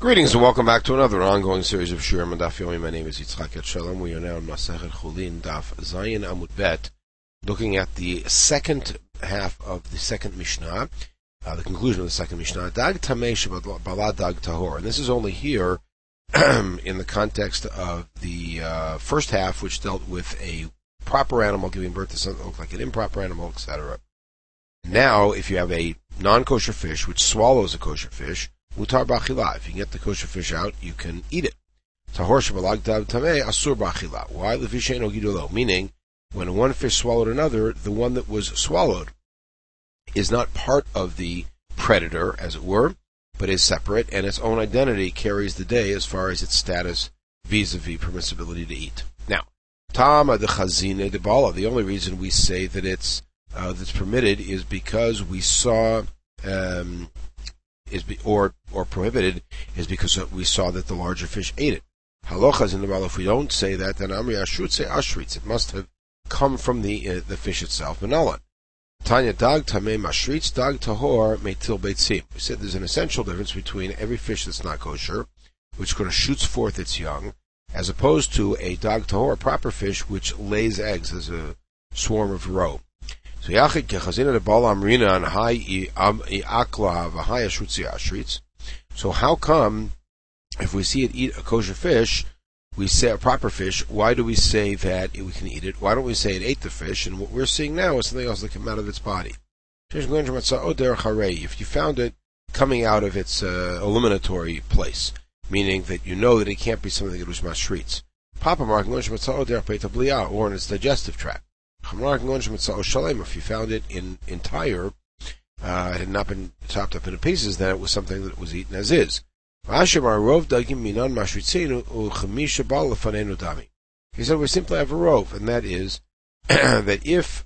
Greetings and welcome back to another ongoing series of Shiurim Daf Yomi. My name is Yitzchak Etshalom. We are now in Masechet Chulin Daf Zayin Amud Bet, looking at the second half of the second Mishnah, the conclusion of the second Mishnah. Dag Tamei Shebala Dag Tahor, and this is only here in the context of the first half, which dealt with a proper animal giving birth to something that looked like an improper animal, etc. Now, if you have a non-kosher fish which swallows a kosher fish, mutar b'achila. If you can get the kosher fish out, you can eat it. Tahor shebalag tamei asur b'achila. Why? Lefisheino gidulo. Meaning, when one fish swallowed another, the one that was swallowed is not part of the predator, as it were, but is separate, and its own identity carries the day as far as its status vis-a-vis permissibility to eat. Now, tama de chazine de bala. The only reason we say that it's that's permitted is because we saw. Or prohibited is because we saw that the larger fish ate it. Halachas in the Baal, if we don't say that, then Amri Ashrut say Ashritz. It must have come from the fish itself. Menalan. Tanya Dag Tamei Mashritz Dag Tahor Meitil Beitzim. We said there's an essential difference between every fish that's not kosher, which kind of shoots forth its young, as opposed to a Dag Tahor, a proper fish, which lays eggs as a swarm of roe. So Yachid Kechazina de Bal Amrina and Hai Iakla V'Hai Ashrutzi Ashritz. So how come, if we see it eat a kosher fish, we say a proper fish, why do we say that we can eat it? Why don't we say it ate the fish? And what we're seeing now is something else that came out of its body. If you found it coming out of its eliminatory place, meaning that you know that it can't be something that was mashritz. Papa Mark or in its digestive tract. If you found it entire, it had not been chopped up into pieces, then it was something that was eaten as is. He said we simply have a rov, and that is that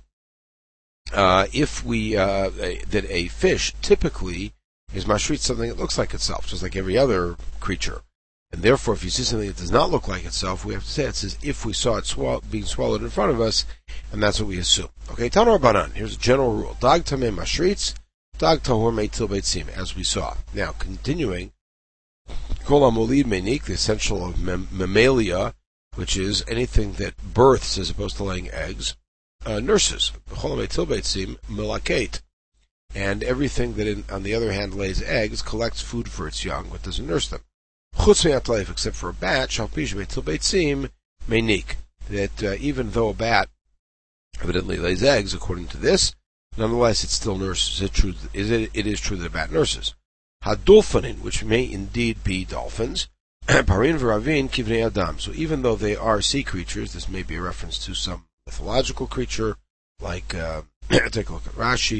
that a fish typically is mashrit something that looks like itself, just like every other creature. And therefore, if you see something that does not look like itself, we have to say it's as if we saw it being swallowed in front of us, and that's what we assume. Okay, Tanur Banan, here's a general rule. Dag tamei mashritz, dag tahor meitil beitzim, as we saw. Now, continuing, kol hamolid meinik, the essential of mammalia, which is anything that births as opposed to laying eggs, nurses. Kol meitil beitzim, milakate. And everything that, on the other hand, lays eggs, collects food for its young, but doesn't nurse them. Chutz me'atleif, except for a bat, shal pish meitil beitzim, meinik. That even though a bat evidently lays eggs, according to this, nonetheless it still nurses. It is true that a bat nurses. Hadolphanin, which may indeed be dolphins, parin v'ravin kivnei adam. So even though they are sea creatures, this may be a reference to some mythological creature, like, take a look at Rashi,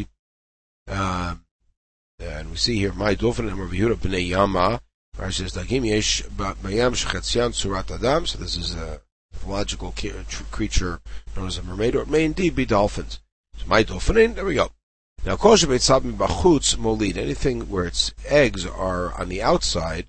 and we see here, my dolphin Rav Yehuda b'nei Yama, Rashi says, Dagim yesh b'yam shechatzian surat adam, so this is a mythological creature known as a mermaid, or it may indeed be dolphins. So my dolphin, there we go. Now, kosher beitzab b'chutz molid, anything where its eggs are on the outside,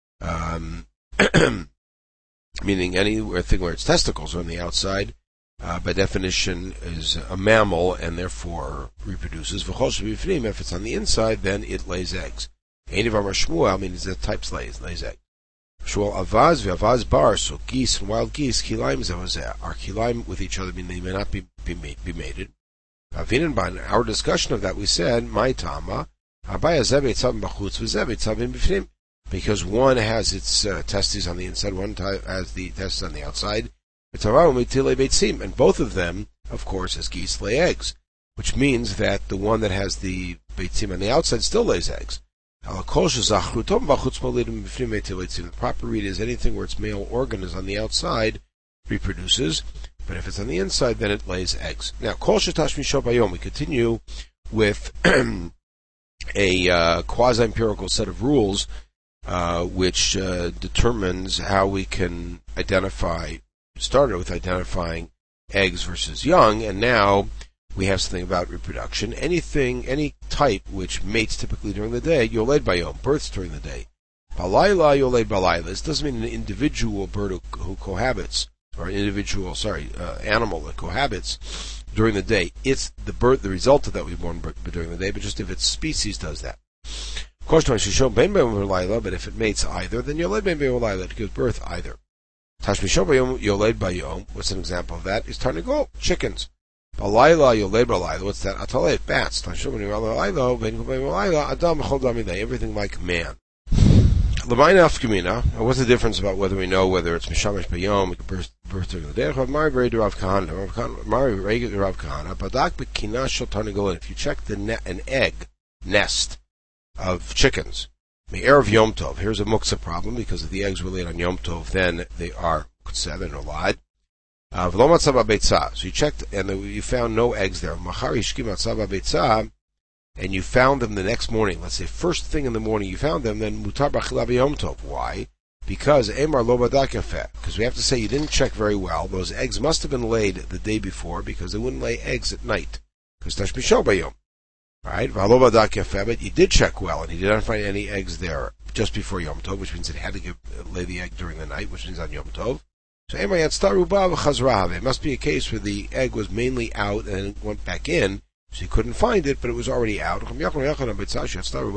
meaning anything where its testicles are on the outside, by definition is a mammal and therefore reproduces. V'chosher b'fnim, if it's on the inside, then it lays eggs. Einivar Shmuel means that types lays eggs. Shmuel avaz v'avaz bar, so geese and wild geese, kilaim zevazeh, are kilaim with each other, meaning they may not be mated. Avinenban, our discussion of that, we said, my tama, abaya zebet tzavim b'chutz v'zebet tzavim b'fnim, because one has its testes on the inside, one has the testes on the outside, and both of them, of course, as geese, lay eggs, which means that the one that has the beitzim on the outside still lays eggs. The proper read is anything where its male organ is on the outside reproduces, but if it's on the inside, then it lays eggs. Now, we continue with a quasi-empirical set of rules which determines how we can identify. Started with identifying eggs versus young, and now we have something about reproduction. Any type which mates typically during the day, yoled bayom, births during the day. Balayla yoled balayla. This doesn't mean an individual bird who cohabits, or an individual, animal that cohabits during the day. It's the result of that we born during the day, but just if its species does that. But if it mates either, then Yoled Ben Be'olayla, it gives birth either. Tashmisho Bayom Yoled Bayom, what's an example of that? Is Tarnagol, chickens. Balayla Yoled Balayla, what's that? Atalet, bats. Tashmisho Bayom Ben Be'olayla, Adam B'chol Damidei, everything like man. L'mayna Afkamina, what's the difference about whether we know whether it's Mishamash Bayom, it can birth during the day? Mari Rei Rav Kahana, Mari Rei Rav Kahana, Badak B'kina Shel Tarnagolin, if you check an egg nest of chickens, Me'erev Yom Tov, here's a muksa problem, because if the eggs were laid on Yom Tov, then they are muksa, they're no lad. V'lo matzah b'beitza, so you checked, and you found no eggs there. Machar yishkim matzah b'beitza, and you found them the next morning, let's say first thing in the morning you found them, then mutar b'achila b'yom tov. Why? Because Emar lo badak yafeh, because we have to say you didn't check very well. Those eggs must have been laid the day before, because they wouldn't lay eggs at night, because tashmisho b'yom. Alright, v'lo badak yafeh, but you did check well, and you did not find any eggs there just before Yom Tov, which means it had to lay the egg during the night, which means on Yom Tov. So Emar yatztaru ba v'chazrav, it must be a case where the egg was mainly out and it went back in, so you couldn't find it, but it was already out. Rabbi Yochanan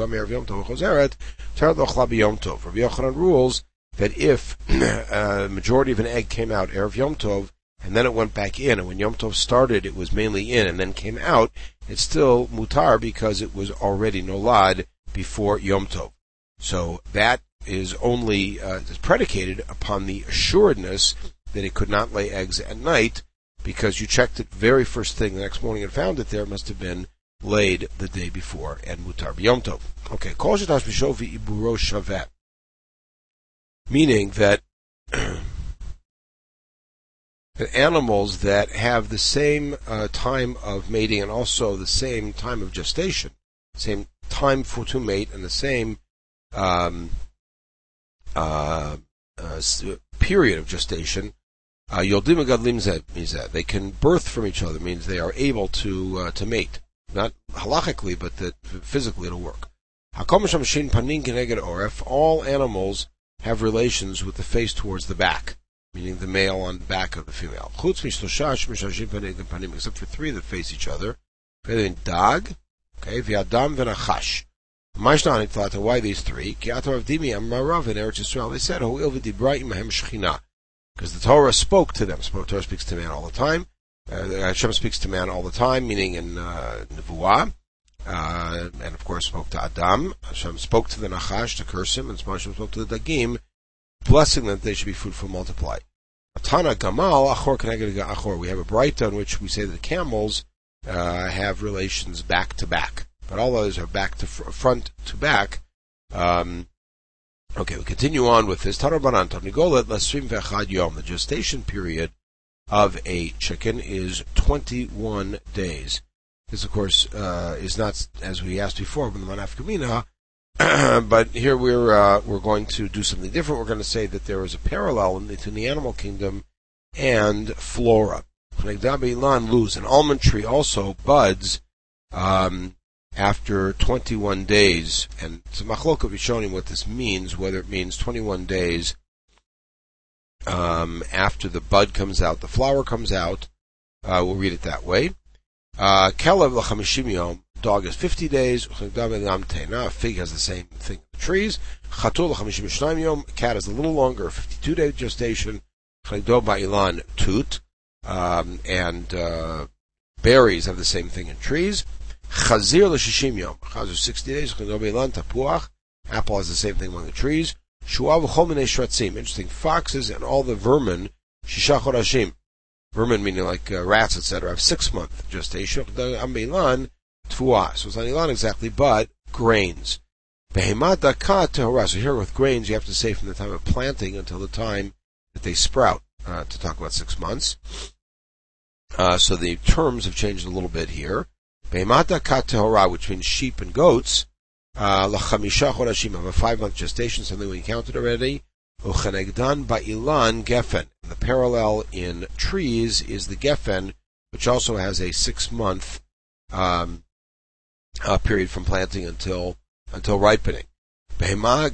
rules that if a majority of an egg came out Erev Yom Tov, and then it went back in, and when Yom Tov started, it was mainly in, and then came out, it's still mutar because it was already nolad before Yom Tov. So that is only predicated upon the assuredness that it could not lay eggs at night, because you checked it very first thing the next morning and found it there. It must have been laid the day before, and mutar b'yom tov. Okay, kol shetash b'shov v'iburo shavet, meaning that animals that have the same time of mating and also the same time of gestation, same time to mate, and the same period of gestation, Yoldim Megadlim Zeh, they can birth from each other, means they are able to mate. Not halachically, but that physically it'll work. If all animals have relations with the face towards the back, meaning the male on the back of the female. Except for three that face each other. Dag, okay, v'adam v'nachash. Maishnan thought, why these three? They said, because the Torah spoke to them. The Torah speaks to man all the time. Hashem speaks to man all the time, meaning in Nevuah. And of course spoke to Adam. Hashem spoke to the Nachash to curse him, and Hashem spoke to the Dagim, blessing them that they should be fruitful and multiply. Tana Gamal, Achor Keneged Achor. We have a braita in which we say that the camels have relations back to back, but all others are back to front to back. Okay, we continue on with this. The gestation period of a chicken is 21 days. This, of course, is not, as we asked before, from the Manaf Kamina, but here we're going to do something different. We're going to say that there is a parallel between the animal kingdom and flora. An almond tree also buds after 21 days, and it's a machlok of Rishonim what this means, whether it means 21 days after the bud comes out, the flower comes out. We'll read it that way. Kelev l'chamishim yom, dog is 50 days. A fig has the same thing. The trees. Chatul l'chamishim shnayim yom, cat is a little longer, 52-day gestation. Chaldo ba'ilan tut, and berries have the same thing in trees. Chazir l'shishim yom. Chazir 60 days. Tapuach. Apple has the same thing among the trees. Shuav v'chol minei shratzim. Interesting. Foxes and all the vermin. Shisha chodashim. Vermin meaning like rats, etc. have 6-month gestation. Ambilan tfuah. So it's not ilan exactly, but grains. Behemat dakat tehorah. So here with grains, you have to say from the time of planting until the time that they sprout. To talk about 6 months. So the terms have changed a little bit here. Behemata kat tehorah, which means sheep and goats, l'chamisha chodashim, have a 5-month gestation, something we counted already. Uchenegdan ba'ilan gefen. The parallel in trees is the gefen, which also has a 6-month period from planting until ripening. Behema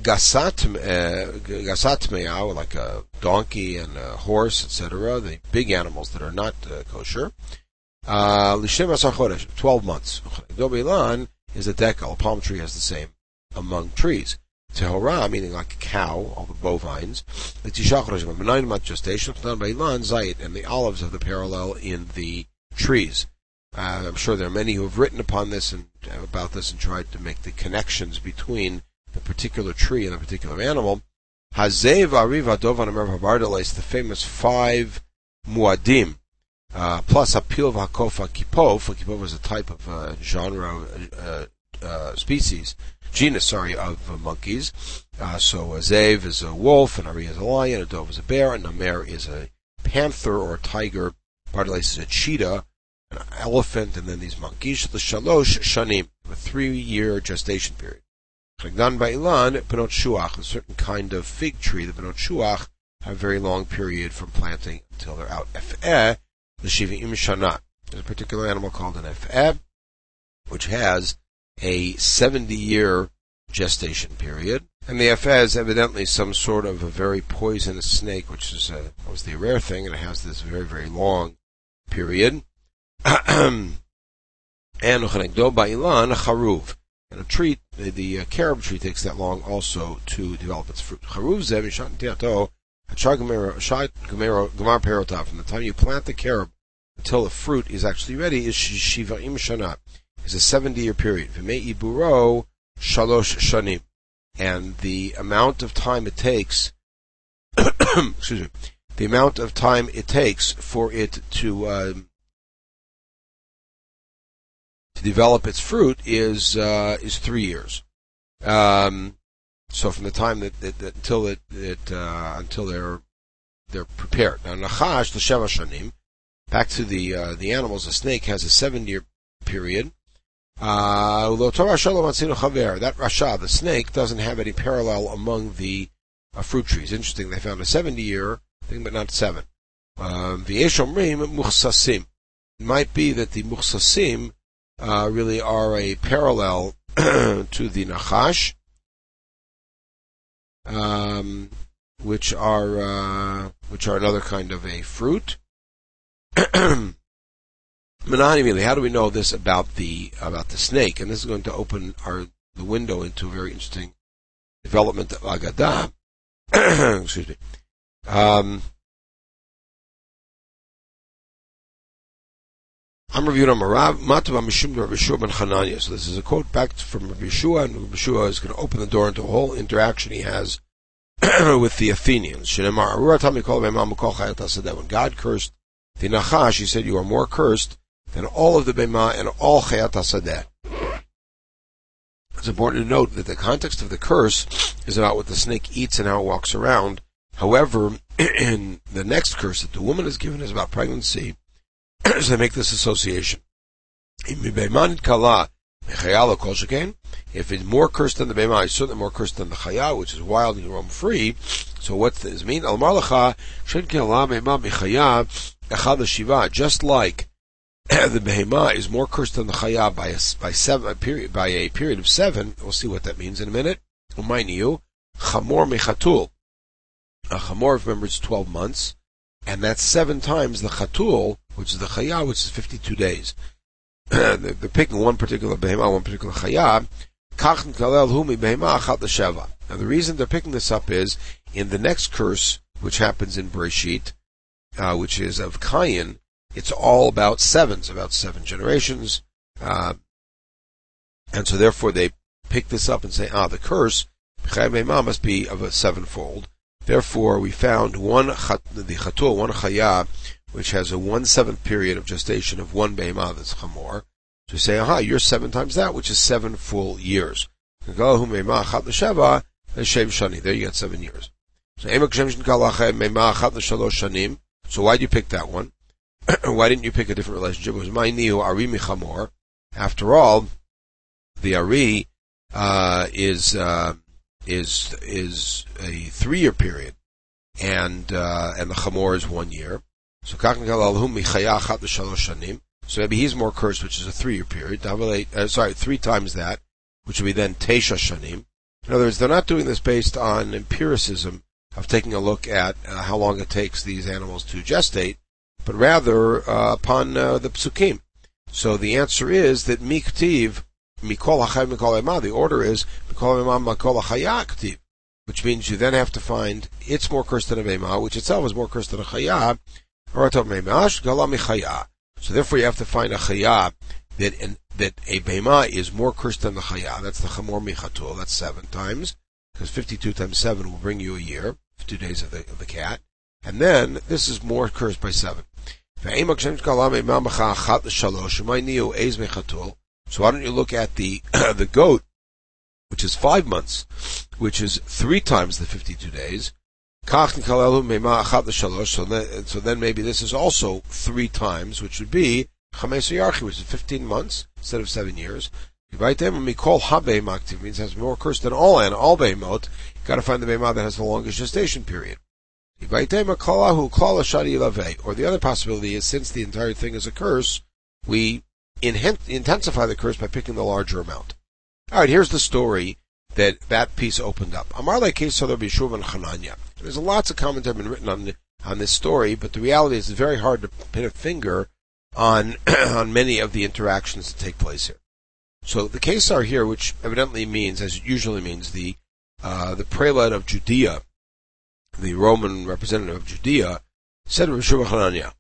gasatmea, like a donkey and a horse, etc., the big animals that are not kosher. 12 months. Dobilan is a decal. A palm tree has the same among trees. Tehora, meaning like a cow, all the bovines. The Tisha Chodeshim, 9-month gestation, and the olives of the parallel in the trees. I'm sure there are many who have written upon this and about this and tried to make the connections between the particular tree and the particular animal. Hazev Ariv Adov Anamer Habardeles, the famous 5 muadim, plus Apil V'Hakof Kipov. Kipov is a type of genus of monkeys. So a Zev is a wolf, an Ari is a lion, a Dov is a bear, and Namer is a panther or a tiger. Bardeles is a cheetah, an elephant, and then these monkeys. The Shalosh Shanim, a 3-year gestation period. Chagdan Ba'ilan, Benot Shuach, a certain kind of fig tree, the Benot Shuach, have a very long period from planting until they're out. Ef'eh, the Shivim Shana. There's a particular animal called an Ef'eh, which has a 70-year gestation period. And the Ef'eh is evidently some sort of a very poisonous snake, which is obviously a rare thing, and it has this very, very long period. And Uchanekdo Ba'ilan, Charuv. And a tree, the carob tree takes that long also to develop its fruit. Charuv Zev Yishat Tiato, Hachar Gemar Perotah. From the time you plant the carob until the fruit is actually ready is Shiva'im Shana. Is a 70-year period. V'mei Iburo Shalosh Shanim. And the amount of time it takes, excuse me, the amount of time it takes for it to develop its fruit is 3 years. So from the time until they're prepared. Now Nachash l'sheva shanim. Back to the animals. The snake has a 7-year period. That Rasha, the snake, doesn't have any parallel among the fruit trees. Interesting, they found a 70-year thing, but not 7. It might be that the muchsasim really are a parallel to the Nachash, which are another kind of a fruit. How do we know this about the snake? And this is going to open the window into a very interesting development of Agadah. Excuse me. I'm reviewing Marav Matava Mishum Rav Yeshua ben Chananya. So this is a quote back from Rav Yeshua, and Rav Yeshua is going to open the door into a whole interaction he has with the Athenians. When God cursed the Nachash, he said, "You are more cursed than all of the Bema and all Chayat HaSadeh." It's important to note that the context of the curse is about what the snake eats and how it walks around. However, in the next curse that the woman is given is about pregnancy. So they make this association. If it's more cursed than the Bema, it's certainly more cursed than the Chaya, which is wild and roam free. So what does this mean? Just like the Behemah is more cursed than the Chaya by a period of 7. We'll see what that means in a minute. Chamor mechatul. A chamor, remember, it's 12 months, and that's 7 times the chatul, which is the Chaya, which is 52 days. They're picking one particular Behemah, one particular Chaya. Now the reason they're picking this up is, in the next curse, which happens in Bereshit, which is of Cain, it's all about 7s, about 7 generations, and so therefore they pick this up and say, the curse, must be of a 7-fold. Therefore, we found the chatul, one chaya, which has a 1/7 period of gestation of one behemah, that's chamor. So we say, you're 7 times that, which is 7 full years. There you get 7 years. So why did you pick that one? Why didn't you pick a different relationship? It was my niu ari michamor. After all, the ari is a 3-year period, and the chamor is 1 year. So so maybe he's more cursed, which is a 3-year period. 3 times that, which would be then Tesha Shanim. In other words, they're not doing this based on empiricism of taking a look at how long it takes these animals to gestate, but rather upon the psukim. So the answer is that Miktiv mikol hachay mikol ema. The order is mikol ema mikol hachaya ktiv, which means you then have to find it's more cursed than a behemah, which itself is more cursed than a chaya. So therefore, you have to find a chaya that a behemah is more cursed than the chaya. That's the chamor michatul. That's 7 times, because 52 times 7 will bring you a year, 2 days of the cat. And then this is more cursed by 7. So why don't you look at the the goat, which is 5 months, which is 3 times the 52 days. So then maybe this is also 3 times, which would be which is 15 months instead of 7 years. Means it has more curse than all behemot. You got to find the behemah that has the longest gestation period. Or the other possibility is, since the entire thing is a curse, we intensify the curse by picking the larger amount. Alright, here's the story that piece opened up. Amarle Kesar B'Shuv and Chananya. There's lots of commentary been written on this story, but the reality is it's very hard to pin a finger on on many of the interactions that take place here. So the Kesar here, which evidently means, as it usually means, the prelate of Judea, the Roman representative of Judea, said to B'Shuv Chananya.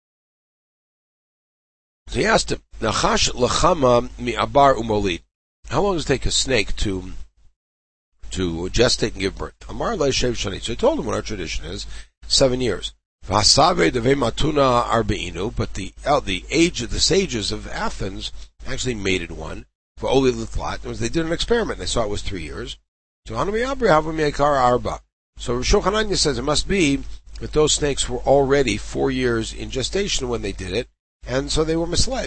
So he asked him, Nachash lachama mi'abar umolit. How long does it take a snake to gestate and give birth? Amar le'shev shani. So he told him what our tradition is, 7 years. V'hasave devei matuna arbeinu. But the sages of Athens actually mated one. For oli l'tlat. They did an experiment. They saw it was 3 years. So hanami abri havu mi'ekar arba. So Rosh Hananya says it must be that those snakes were already 4 years in gestation when they did it, and so they were misled.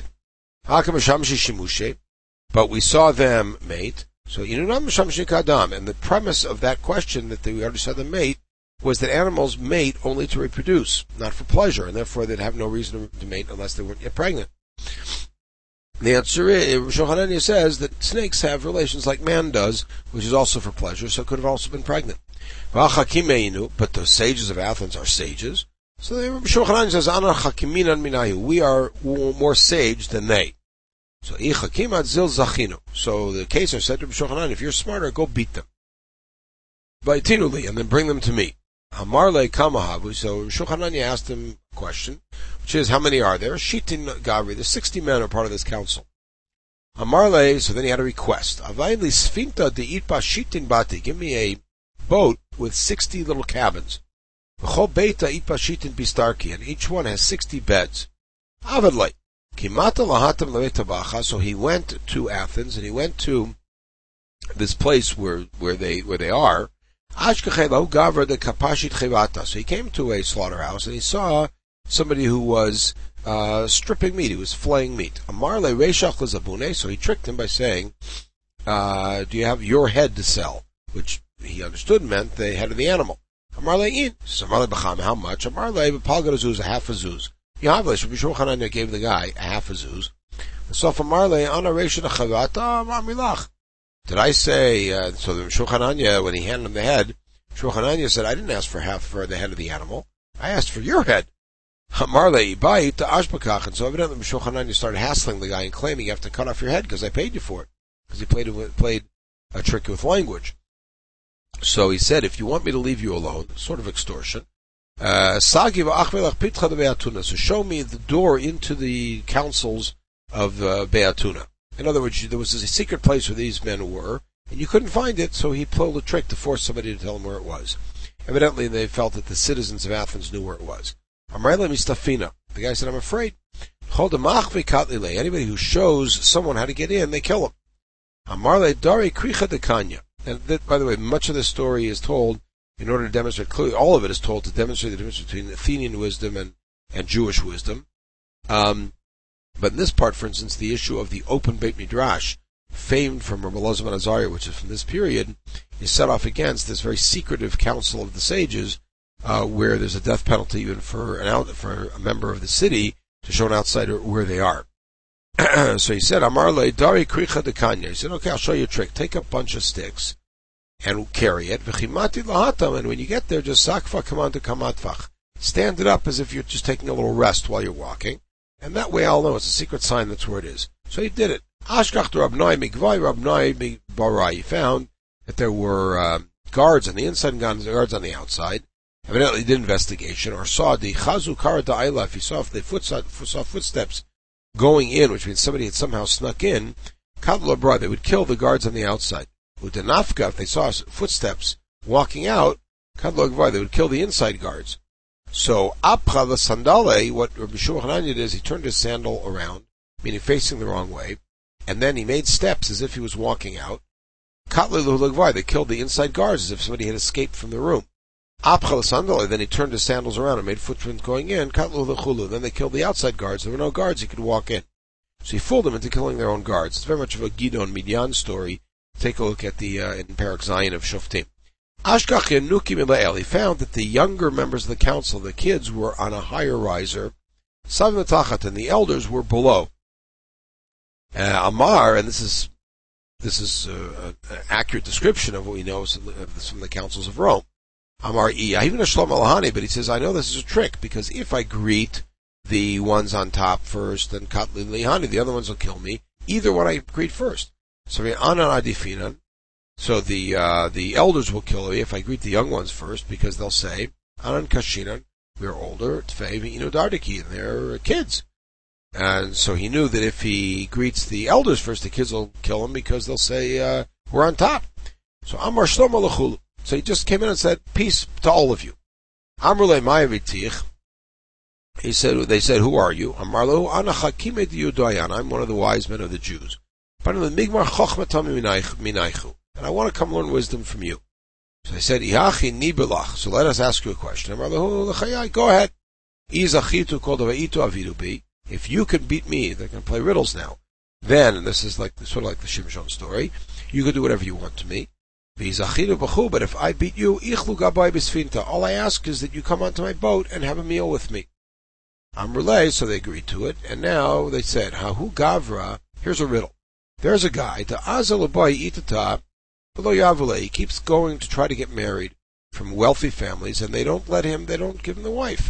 But we saw them mate. So and the premise of that question that we already saw them mate was that animals mate only to reproduce, not for pleasure, and therefore they'd have no reason to mate unless they weren't yet pregnant. The answer is, Rosh Hananya says that snakes have relations like man does, which is also for pleasure, so it could have also been pregnant. But the sages of Athens are sages. So Rosh Hananya says, Ana chakiminan minayu. We are more sage than they. So the Kesar said to Rosh Hananya, if you're smarter, go beat them. And then bring them to me. Amarle kamahavu. So Rosh Hananya asked him a question, which is, how many are there? Shitin Gavri. There's 60 men are part of this council. Amarle, so then he had a request. Availi sfinta de itba shitin bati. Give me a boat with 60 little cabins. V'chol beita itba shitin bistarki. And each one has 60 beds. Avadlei. Kimata lahatam le'etabacha. So he went to Athens, and he went to this place where they are. Ashkechelo gavra de kapashit chevata. So he came to a slaughterhouse, and he saw somebody who was stripping meat. He was flaying meat. Amarle reishach lezabune. So he tricked him by saying, do you have your head to sell? Which he understood meant the head of the animal. Amarle in. So Amarle b'cham, how much? Amarle b'palgat azuz, a half a zuz. Yahavle, so Rosh Hananya gave the guy a half a zuz. So for Amarle, ana reishach chavata, amrilach. Did I say, so the Rosh Hananya, when he handed him the head, Rosh Hananya said, I didn't ask for half for the head of the animal. I asked for your head. Amarle ibayit to ashbakach. And so evidently Rosh Hananya started hassling the guy and claiming you have to cut off your head because I paid you for it. Because he played a trick with language. So he said, if you want me to leave you alone, sort of extortion, so show me the door into the councils of Beatuna. In other words, there was a secret place where these men were, and you couldn't find it, so he pulled a trick to force somebody to tell him where it was. Evidently, they felt that the citizens of Athens knew where it was. The guy said, I'm afraid. Anybody who shows someone how to get in, they kill him. And that, by the way, much of this story is told in order to demonstrate, clearly all of it is told to demonstrate the difference between Athenian wisdom and Jewish wisdom. But in this part, for instance, the issue of the open Beit Midrash, famed from Rabbi Elazar ben Azariah, which is from this period, is set off against this very secretive council of the sages, where there's a death penalty even for a member of the city to show an outsider where they are. So he said, Amarle dari kricha dekanya. He said, okay, I'll show you a trick. Take a bunch of sticks and carry it. V'chimati lahatam. And when you get there, just sakfa kamanta kamatvach. Stand it up as if you're just taking a little rest while you're walking. And that way I'll know it's a secret sign that's where it is. So he did it. Ashkach to Rabnai Migvai, Rabnai Barai. He found that there were guards on the inside and guards on the outside. Evidently did investigation, or saw the Chazu Kara Da'ila, if he saw if they saw footsteps going in, which means somebody had somehow snuck in, Kadla Bra, they would kill the guards on the outside. Udanafka, if they saw footsteps walking out, Kadla Bra, they would kill the inside guards. So, Apcha the Sandale, what Rabbi Shua Hananya did is he turned his sandal around, meaning facing the wrong way, and then he made steps as if he was walking out. Kadla Lugvai, they killed the inside guards as if somebody had escaped from the room. Apcha Sandale, then he turned his sandals around and made footprints going in. Katlu Lechulu, then they killed the outside guards. There were no guards, he could walk in. So he fooled them into killing their own guards. It's very much of a Gidon Midyan story. Take a look at the in Parak Zion of Shoftim. Ashkach Yanuki Milael, he found that the younger members of the council, the kids, were on a higher riser. Savim Tachat, and the elders were below. Amar, and this is an accurate description of what we know from the councils of Rome. Amar even a Shlomo Lahani, but he says, I know this is a trick, because if I greet the ones on top first, then Katli Lihani, the other ones will kill me. Either one I greet first. So Anan Adifinan. So the elders will kill me if I greet the young ones first, because they'll say, Anan Kashinan, we're older, Tfei V'inu Dardiki, and they're kids. And so he knew that if he greets the elders first, the kids will kill him, because they'll say, we're on top. So Amar Shlomo Lechulu. So he just came in and said, peace to all of you. Amrulei Ma'avitich. They said, who are you? Amarlo, Ana Chakime Diudayan. I'm one of the wise men of the Jews. And I want to come learn wisdom from you. So they said, Ihachi Nibelach. So let us ask you a question. Amarlo, go ahead. If you can beat me, they're going to play riddles now. Then, and this is sort of like the Shimshon story, you can do whatever you want to me. But if I beat you, all I ask is that you come onto my boat and have a meal with me. Amrulay, so they agreed to it, and now they said, Hahu Gavra, here's a riddle. There's a guy, he keeps going to try to get married from wealthy families, and they don't give him the wife.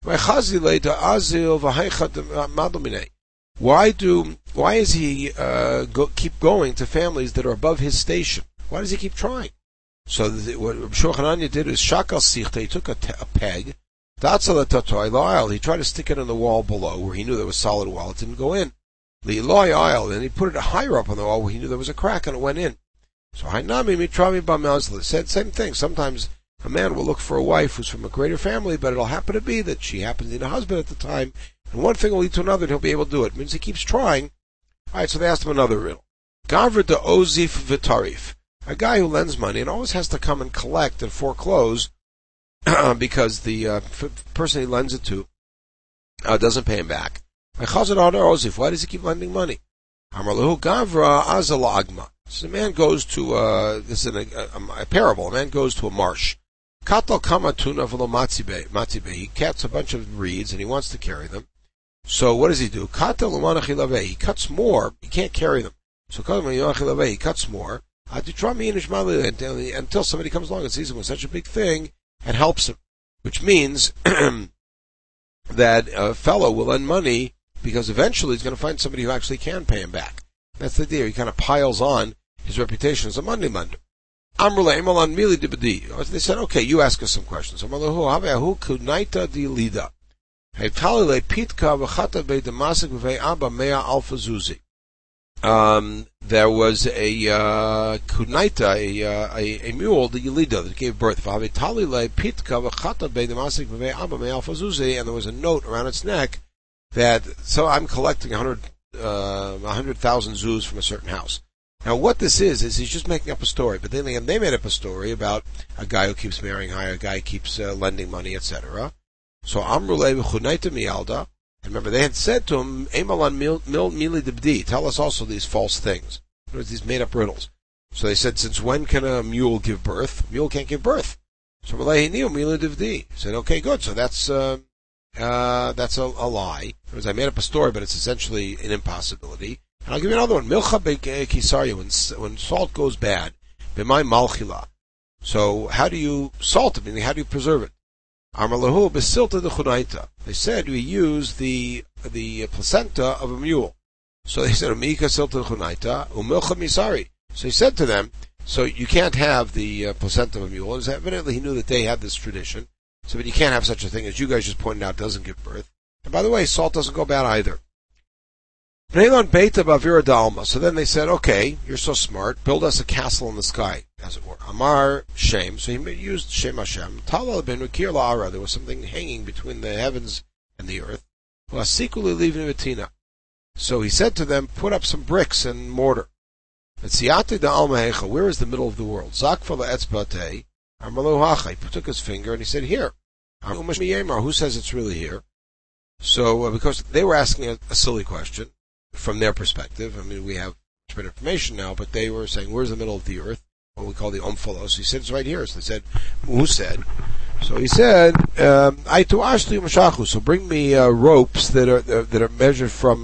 Why is he keep going to families that are above his station? Why does he keep trying? So what Rabbi Shua Hananya did is shakal sichte. He took a peg. He tried to stick it in the wall below where he knew there was solid wall. It didn't go in. Then he put it higher up on the wall where he knew there was a crack and it went in. So Hainami mitrami b'mazla said same thing. Sometimes a man will look for a wife who's from a greater family, but it'll happen to be that she happens to need a husband at the time, and one thing will lead to another, and he'll be able to do it. It means he keeps trying. All right, so they asked him another riddle. Gavra de ozif v'tarif. A guy who lends money and always has to come and collect and foreclose because the person he lends it to doesn't pay him back. Why does he keep lending money? Gavra azala agma. So a man goes to this is a parable. A man goes to a marsh. Katal kamatuna v'lo matzibe. He cuts a bunch of reeds and he wants to carry them. So what does he do? Katal l'manachilave. He cuts more. He can't carry them. So he cuts more. Until somebody comes along and sees him with such a big thing and helps him. Which means that a fellow will lend money because eventually he's going to find somebody who actually can pay him back. That's the idea. He kind of piles on his reputation as a money lender. They said, okay, you ask us some questions. There was a kunaita, a mule, the Yelida, that gave birth. And there was a note around its neck that, so I'm collecting 100,000 zuz from a certain house. Now what this is he's just making up a story, but then they made up a story about a guy who keeps marrying higher, a guy who keeps lending money, etc. So Amrulei v'chunaita miyalda. And remember, they had said to him, Emalan mili dibdi, tell us also these false things. In other words, these made-up riddles. So they said, since when can a mule give birth? A mule can't give birth. So Malay mili dibdi. Said, okay, good. So that's a lie. In other words, I made up a story, but it's essentially an impossibility. And I'll give you another one. Milcha kisarya, when salt goes bad, b'may malchila. So how do you salt it? Meaning, how do you preserve it? Amalahu besilta de chunaita. They said we use the placenta of a mule. So they said, Umika silta chunaita, umilcha misari. So he said to them, so you can't have the placenta of a mule. And evidently he knew that they had this tradition. So, but you can't have such a thing, as you guys just pointed out, doesn't give birth. And by the way, salt doesn't go bad either. So then they said, okay, you're so smart, build us a castle in the sky, as it were. Amar Shem, so he used Shem Hashem. Talal ben Rakir La'ara, there was something hanging between the heavens and the earth. So he said to them, put up some bricks and mortar. Where is the middle of the world? He took his finger and he said, here. Who says it's really here? So, because they were asking a silly question from their perspective. I mean, we have much better information now, but they were saying, where's the middle of the earth? What we call the omphalos. He said, it's right here. So they said, who said? So he said, so bring me ropes that are measured from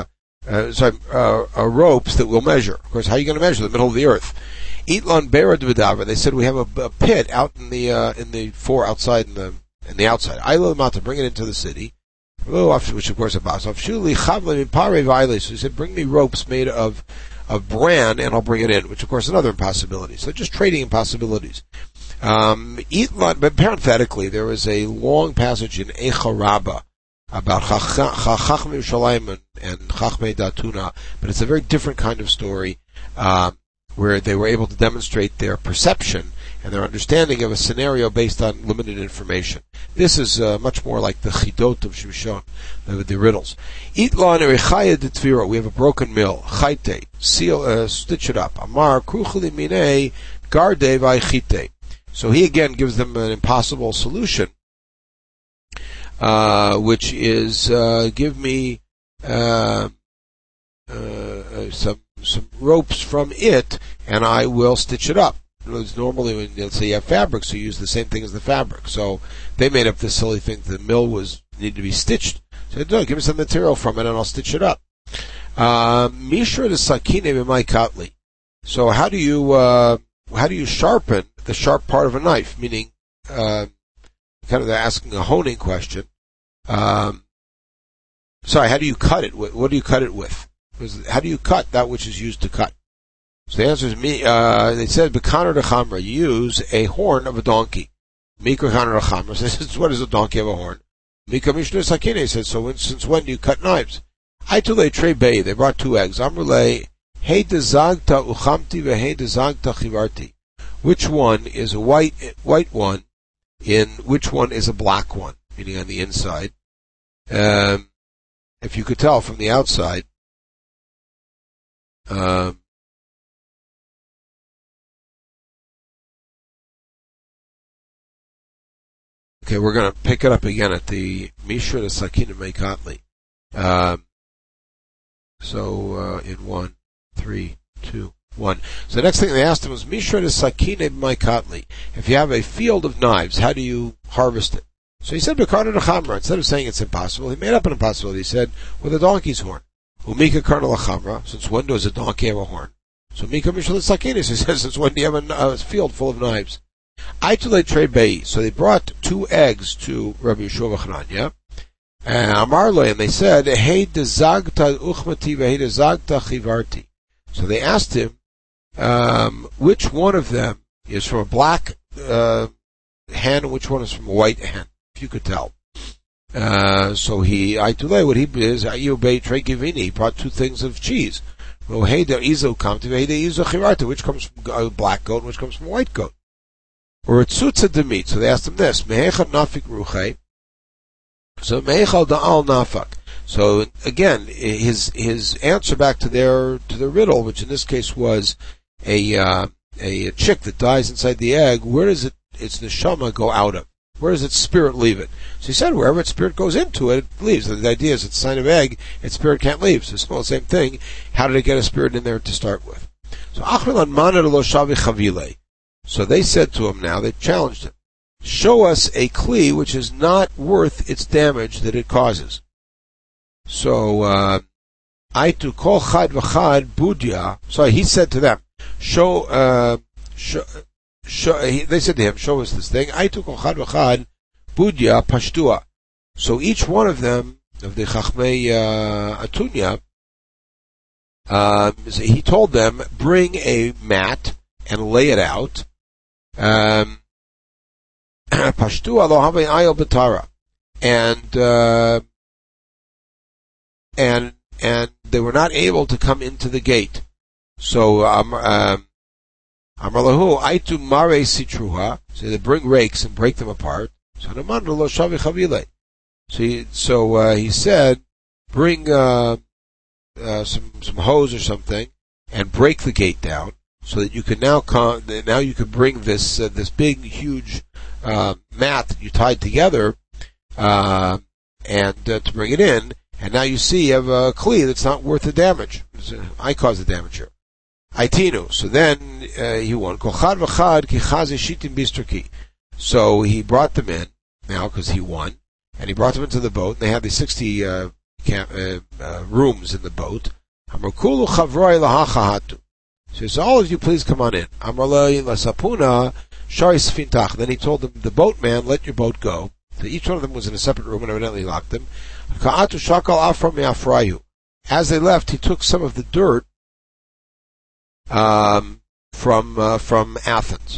ropes that will measure. Of course, how are you going to measure the middle of the earth? Itlan Berad Vidavra. They said we have a pit out in the four outside in the outside. to bring it into the city. Which of course is possible. So he said, bring me ropes made of bran and I'll bring it in, which of course is another impossibility. So just trading impossibilities. But parenthetically, there is a long passage in Eicha Rabbah about Chachmei Yerushalayim and Chachmei Datuna, but it's a very different kind of story, where they were able to demonstrate their perception and their understanding of a scenario based on limited information. This is much more like the Chidot of Shimshon, the riddles. Itlan Erichaya de Tvira, we have a broken mill. Chayte, seal, stitch it up. Amar Kruchli Mine Garde Vaychite. So he again gives them an impossible solution, which is give me some ropes from it, and I will stitch it up. Normally, when let's say you have fabric, so you use the same thing as the fabric. So they made up this silly thing. The mill needed to be stitched. So they said, give me some material from it, and I'll stitch it up. Mishra de sakine b'may katli. So how do you sharpen the sharp part of a knife? Meaning, kind of they're asking a honing question. How do you cut it? What do you cut it with? How do you cut that which is used to cut? So the answer is they said, B'kaner de chamra, you use a horn of a donkey. Mika kaner de chamra says, what does a donkey have a horn? Mika mishnu sakine says, so since when do you cut knives? Aitule tre bei, they brought 2 eggs. Amrule, hey de zagta uchamti ve hey de zagta chivarti. Which one is a white one, in which one is a black one, meaning on the inside. If you could tell from the outside, okay, we're going to pick it up again at the Mishra de Sakina Meikatli. In 1, 3, 2, 1. So the next thing they asked him was, Mishra de Sakina Meikatli. If you have a field of knives, how do you harvest it? So he said, B'karna de Chamra. Instead of saying it's impossible, he made up an impossibility. He said, with a donkey's horn. Umika karna la Chamra. Since when does a donkey have a horn? So Mika Mishra de Sakina. So he says, since when do you have a field full of knives? So they brought 2 eggs to Rabbi Yeshua Chananya, and they said, Hey dezagta uchmati ve'hei dezagta chivarti. So they asked him, which one of them is from a black hen and which one is from a white hen, if you could tell. So what he is, he brought 2 things of cheese. Which comes from a black goat and which comes from a white goat. Or a tzutza de meat. So they asked him this: Mehechad nafik ruche. So mehechal da'al nafak. So again, his answer back to their riddle, which in this case was a chick that dies inside the egg. Where does its neshama go out of? Where does its spirit leave it? So he said, wherever its spirit goes into it, it leaves. The idea is it's a sign of egg, its spirit can't leave. So it's the same thing. How did it get a spirit in there to start with? So achrilan mana lo shavi chavile. So they said to him now, they challenged him, show us a kli which is not worth its damage that it causes. So, Aitu kol chad v'chad budya. So he said to them, they said to him, show us this thing. Aitu kol chad v'chad budya pashtua. So each one of them, of the Chachmei Atunya, So he told them, bring a mat and lay it out. Pashtu alohave ayel betara. And they were not able to come into the gate. So, Amar lahu, aitu mare sitruha. So they bring rakes and break them apart. So he said, bring some hose or something and break the gate down, so that you can now you can bring this big huge mat that you tied together and to bring it in. And now you see you have a kli that's not worth the damage. I caused the damage here. Aitinu. So then he won. So he brought them in now because he won, and he brought them into the boat. And they had these 60 rooms in the boat. So he said, all of you please come on in. Then he told them, the boatman, let your boat go. So each one of them was in a separate room and evidently locked them. As they left, he took some of the dirt from Athens.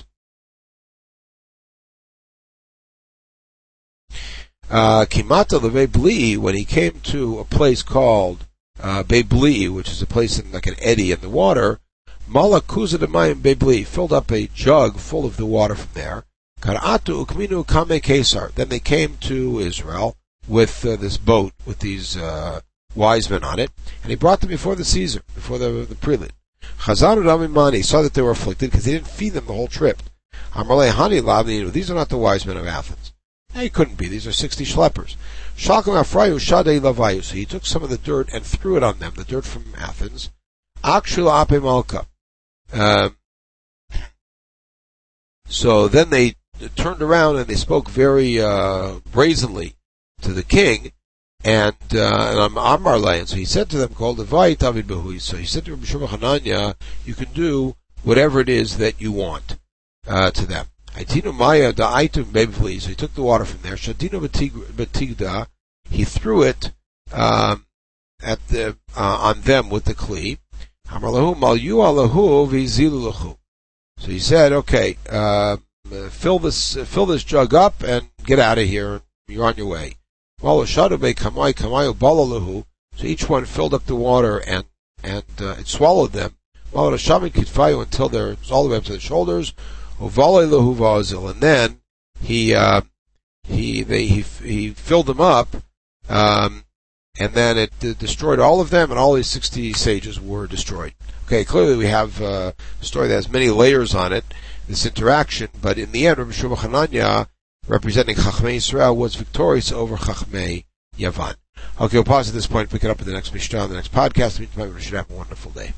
Kimata Levei, when he came to a place called Beibli, which is a place in like an eddy in the water, Malakuza Demayim Beibli filled up a jug full of the water from there. Karatu Ukminu Kame Kesar. Then they came to Israel with this boat with these wise men on it, and he brought them before the Caesar, before the prelate. Chazanu Damimani saw that they were afflicted because he didn't feed them the whole trip. Amarle Hani Lavninu. These are not the wise men of Athens. They couldn't be. These are 60 schleppers. Shalkom Afrayu Shadei Lavayu. So he took some of the dirt and threw it on them, the dirt from Athens. Akshula Ape Malka. So then they turned around and they spoke very brazenly to the king, and Amarle. And so he said to them, "Called Levite Avid Behui." So he said to Rabbi Shimon Hananya, "You can do whatever it is that you want to them." Aitinu Maya da'aitum bebvli. So he took the water from there. Shadino betigda. He threw it on them with the kli. Hamarlahu malyu alahu v'zilu lahu. So he said, "Okay, fill this jug up and get out of here. You're on your way." So each one filled up the water and it swallowed them. Until they're all the way up to the shoulders. And then he filled them up, and then it destroyed all of them, and all these 60 sages were destroyed. Okay, clearly we have a story that has many layers on it, this interaction, but in the end, Rabbi Shimon Hananya, representing Chachmei Yisrael, was victorious over Chachmei Yavan. Okay, we'll pause at this point, pick it up in the next Mishnah, the next podcast. Meantime, we should have a wonderful day.